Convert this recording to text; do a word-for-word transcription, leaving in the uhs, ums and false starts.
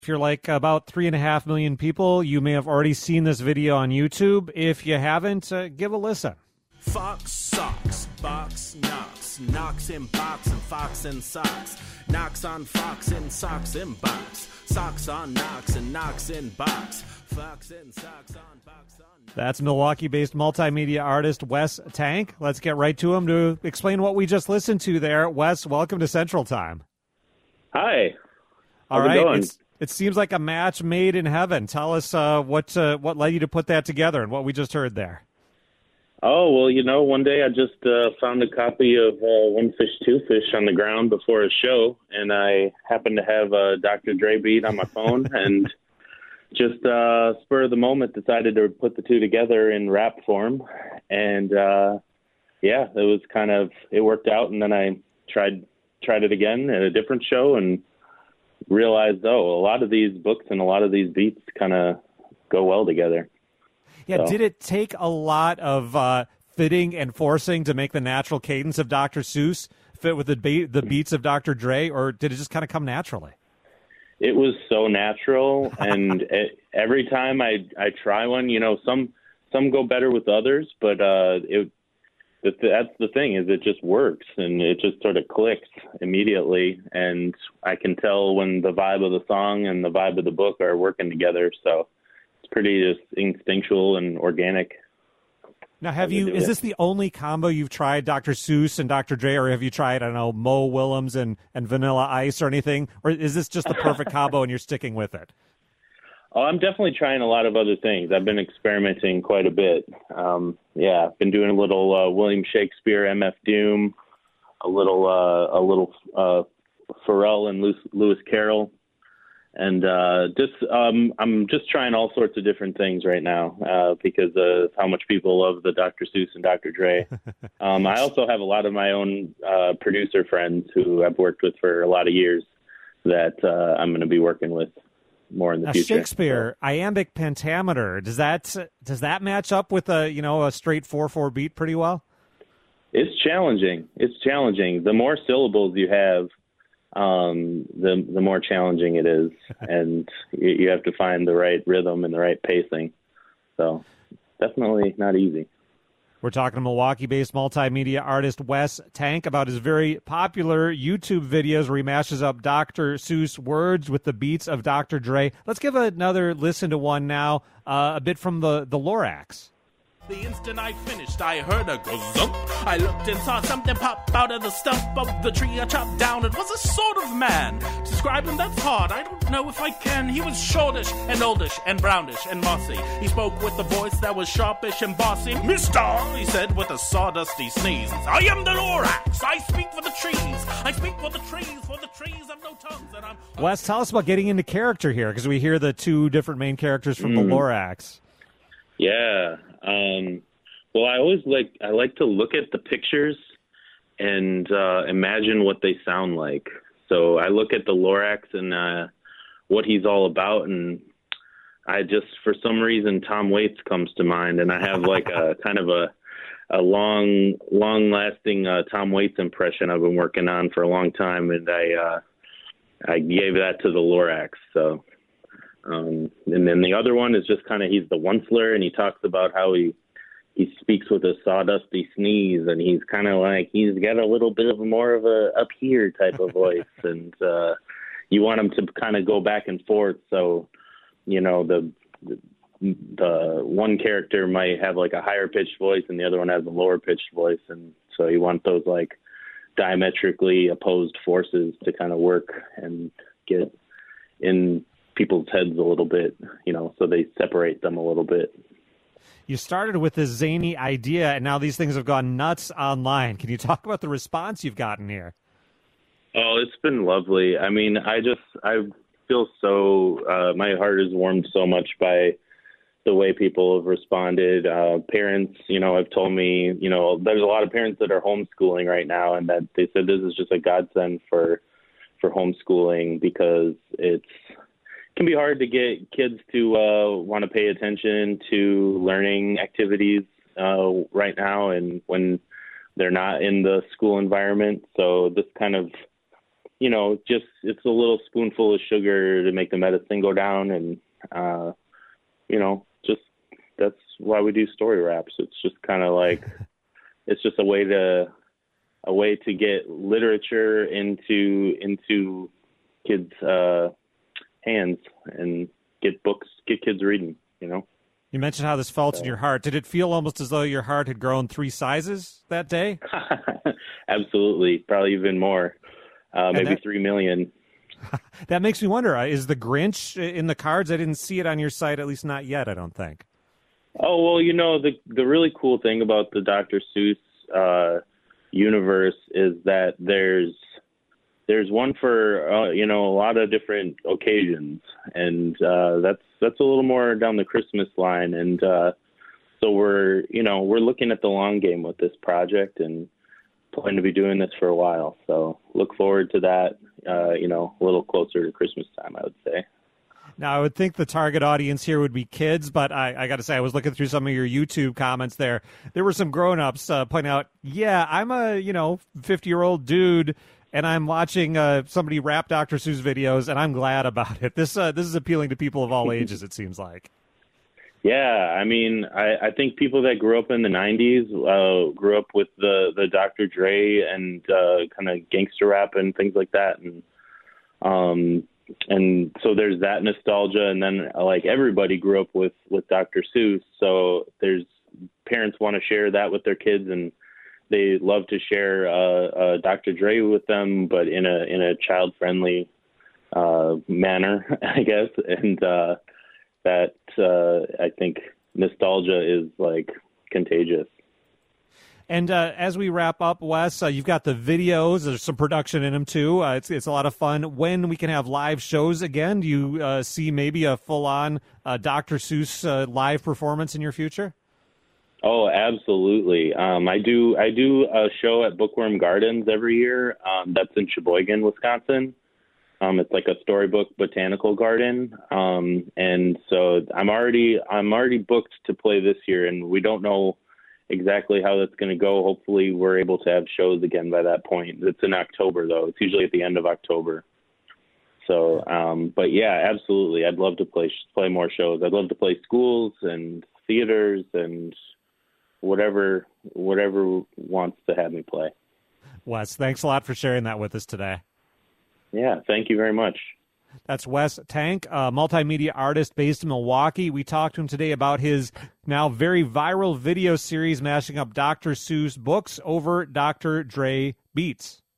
If you're like about three and a half million people, you may have already seen this video on YouTube. If you haven't, uh, give a listen. Fox socks, box knocks, knocks in box and fox in socks, knocks on fox in socks in box, socks on knocks and knocks in box, fox in socks on box on. That's Milwaukee-based multimedia artist Wes Tank. Let's get right to him to explain what we just listened to there. Wes, welcome to Central Time. Hi. All How's right. it going? It's, it seems like a match made in heaven. Tell us uh, what uh, what led you to put that together and what we just heard there. Oh, well, you know, one day I just uh, found a copy of uh, One Fish, Two Fish on the ground before a show, and I happened to have a Doctor Dre beat on my phone, and just uh, spur of the moment decided to put the two together in rap form. And, uh, yeah, it was kind of, it worked out, and then I tried tried it again at a different show and realized, oh, a lot of these books and a lot of these beats kind of go well together. Yeah, So. did it take a lot of uh, fitting and forcing to make the natural cadence of Doctor Seuss fit with the be- the beats of Doctor Dre, or did it just kind of come naturally? It was so natural, and it, every time I I try one, you know, some some go better with others, but uh, it the, that's the thing is it just works, and it just sort of clicks immediately, and I can tell when the vibe of the song and the vibe of the book are working together. So it's pretty just instinctual and organic. Now, have you? Is this the only combo you've tried, Doctor Seuss and Doctor Dre, or have you tried, I don't know, Mo Willems and, and Vanilla Ice or anything? Or is this just the perfect combo and you're sticking with it? Oh, I'm definitely trying a lot of other things. I've been experimenting quite a bit. Um, yeah, I've been doing a little uh, William Shakespeare, M F Doom, a little uh, a little uh, Pharrell and Lewis, Lewis Carroll. And uh, just um, I'm just trying all sorts of different things right now uh, because of how much people love the Doctor Seuss and Doctor Dre. Um, I also have a lot of my own uh, producer friends who I've worked with for a lot of years that uh, I'm going to be working with more in the now, future. Shakespeare, so. Iambic pentameter, does that does that match up with a you know a straight four four beat pretty well? It's challenging. It's challenging. The more syllables you have, um, the the more challenging it is, and you, you have to find the right rhythm and the right pacing. So definitely not easy. We're talking to Milwaukee-based multimedia artist Wes Tank about his very popular YouTube videos where he mashes up Doctor Seuss words with the beats of Doctor Dre. Let's give another listen to one now, uh, a bit from the, the Lorax. The instant I finished, I heard a gazump. I looked and saw something pop out of the stump of the tree I chopped down. It was a sort of man. To describe him, that's hard. I don't know if I can. He was shortish and oldish and brownish and mossy. He spoke with a voice that was sharpish and bossy. Mister, he said with a sawdusty sneeze, I am the Lorax. I speak for the trees. I speak for the trees, for the trees have no tongues. And I'm... Wes, tell us about getting into character here, because we hear the two different main characters from mm. the Lorax. Yeah. Um, well, I always like, I like to look at the pictures and uh, imagine what they sound like. So I look at the Lorax and uh, what he's all about, and I just, for some reason, Tom Waits comes to mind, and I have like a kind of a, a long, long-lasting uh, Tom Waits impression I've been working on for a long time, and I, uh, I gave that to the Lorax, so... Um, and then the other one is just kind of, he's the Onceler, and he talks about how he, he speaks with a sawdusty sneeze, and he's kind of like, he's got a little bit of more of a up here type of voice. And, uh, you want him to kind of go back and forth. So, you know, the, the, the one character might have like a higher pitched voice and the other one has a lower pitched voice. And so you want those like diametrically opposed forces to kind of work and get in people's heads a little bit, you know, so they separate them a little bit. You started with this zany idea, and now these things have gone nuts online. Can you talk about the response you've gotten here? Oh, it's been lovely. I mean, I just, I feel so, uh, my heart is warmed so much by the way people have responded. Uh, parents, you know, have told me, you know, there's a lot of parents that are homeschooling right now, and that they said this is just a godsend for, for homeschooling, because it's, can be hard to get kids to uh, want to pay attention to learning activities uh, right now, and when they're not in the school environment. So this kind of you know, just it's a little spoonful of sugar to make the medicine go down, and uh, you know, just that's why we do story wraps. It's just kind of like it's just a way to a way to get literature into into kids' uh, hands and get books, get kids reading. You know. You mentioned how this felt in your heart. Did it feel almost as though your heart had grown three sizes that day? Absolutely. Probably even more. Uh, maybe that, three million. That makes me wonder, uh, is the Grinch in the cards? I didn't see it on your site, at least not yet, I don't think. Oh, well, you know, the the really cool thing about the Doctor Seuss uh, universe is that there's there's one for, uh, you know, a lot of different occasions. And uh, that's that's a little more down the Christmas line. And uh, so we're, you know, we're looking at the long game with this project and plan to be doing this for a while. So look forward to that, uh, you know, a little closer to Christmas time, I would say. Now, I would think the target audience here would be kids, but I, I got to say, I was looking through some of your YouTube comments there. There were some grown-ups uh, pointing out, yeah, I'm a, you know, fifty-year-old dude, and I'm watching uh, somebody rap Doctor Seuss videos, and I'm glad about it. This uh, this is appealing to people of all ages, it seems like. Yeah, I mean, I, I think people that grew up in the nineties uh, grew up with the, the Doctor Dre and uh, kind of gangster rap and things like that. And um, and so there's that nostalgia. And then, like, everybody grew up with, with Doctor Seuss. So there's parents want to share that with their kids, and they love to share uh, uh, Doctor Dre with them, but in a in a child-friendly uh, manner, I guess. And uh, that uh, I think nostalgia is like contagious. And uh, as we wrap up, Wes, uh, you've got the videos. There's some production in them too. Uh, it's it's a lot of fun. When we can have live shows again, do you uh, see maybe a full-on uh, Doctor Seuss uh, live performance in your future? Oh, absolutely. Um, I do. I do a show at Bookworm Gardens every year. Um, that's in Sheboygan, Wisconsin. Um, it's like a storybook botanical garden, um, and so I'm already I'm already booked to play this year, and we don't know exactly how that's going to go. Hopefully, we're able to have shows again by that point. It's in October, though. It's usually at the end of October. So, um, but yeah, absolutely. I'd love to play play more shows. I'd love to play schools and theaters and whatever whatever wants to have me play. Wes, thanks a lot for sharing that with us today. Yeah, thank you very much. That's Wes Tank, a multimedia artist based in Milwaukee. We talked to him today about his now very viral video series mashing up Doctor Seuss books over Doctor Dre beats.